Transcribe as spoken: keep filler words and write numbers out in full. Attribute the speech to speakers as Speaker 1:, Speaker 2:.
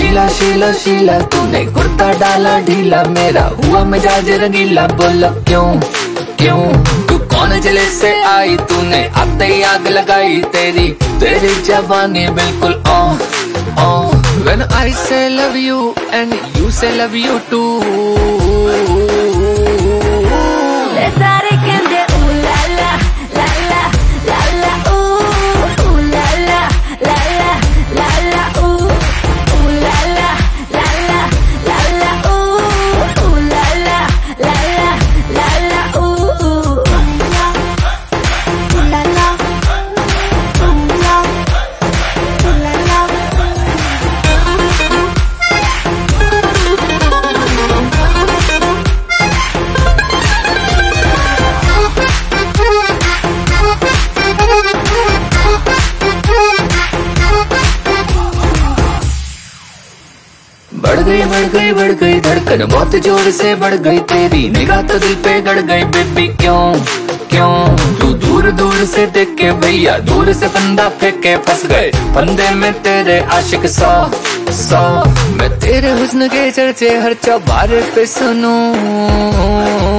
Speaker 1: शीला शीला शीला तूने कुर्ता डाला ढीला, मेरा हुआ मिजाज रंगीला। बोला क्यों क्यों तू कौन जले से आई, तूने आते ही आग लगाई। तेरी तेरी जवानी बिल्कुल on on. When I say love you and you say love you too,
Speaker 2: ले सारे कहंदे ooh la la la la la la ooh ooh la la la la la la ooh ooh la la la la la la ooh ooh la la la la la la ooh ooh la la la la
Speaker 1: बढ़ गई बढ़ गई बढ़ गई धड़कन, बहुत जोर से बढ़ गई। तेरी निगाह तो दिल पे गड़ गई। बेबी क्यों क्यों तू दूर दूर से देख के भैया, दूर से फंदा फेंक के फंस गए फंदे में तेरे आशिक सौ सौ। मैं तेरे हुस्न के चर्चे हर चौबारे पे सुनूं,